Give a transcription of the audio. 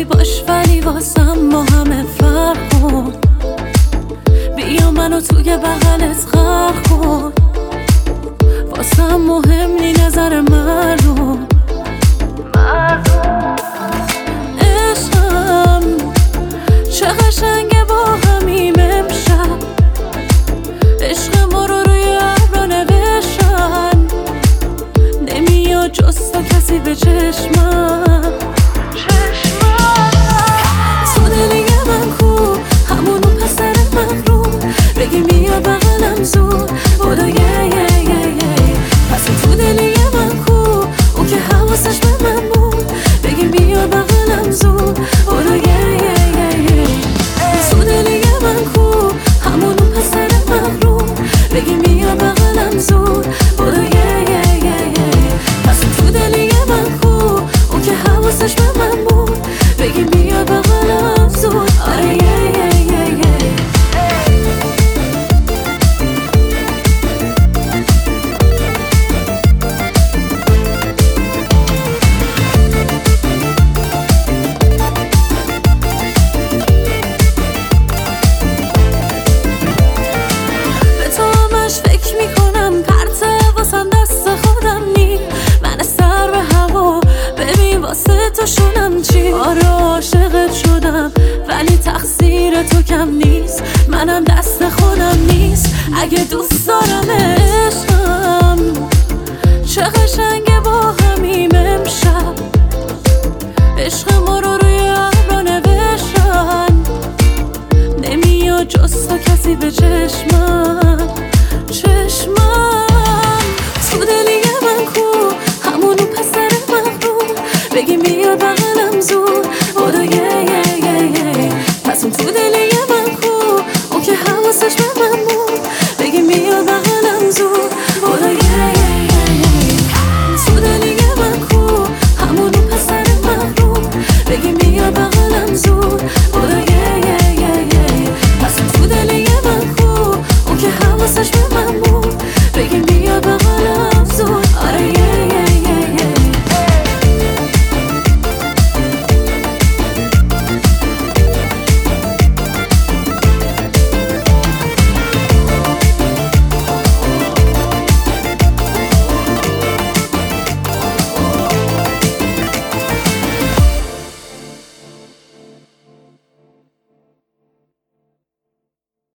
میخوای باش ولی واسم ما همه فرق کن. بیا منو توی بغلت غرق کن. واسم مهم نی نظر مردم. عشقم چه قشنگه با همیم امشب. عشق ما رو روی ابرا نوشتن. نمیاد جز تو کسی به چشمم. تو دلی من کو همونو پسر مغروم. بگی بیا بغلم زود بودو یه یه یه یه. پس تو دلی من کو اون که حواسش به من بود. بگی بیا بغلم زود بودو یه یه یه یه. تو دلی من کو همونو پسر مغروم. بگی بیا بغلم زود بودو یه یه یه یه. پس تو دلی من کو اون که حواسش به من بود. بگی بیا بغلم زود آره یه یه یه یه. فکر میکنم پرته واسم دست خودم نی. من سر به هوا ببین واسه تو شدم چی. آره عاشقت شدم ولی تقصیر تو کم نیست. منم دست خودم نیست اگه دوست دارم. عشقم چه قشنگه با همیم امشب. عشق ما رو روی ابرا نوشتن. نمیاد جز تو کسی به چشمم. تو دلی من کو همونو پسر مغروم. بگی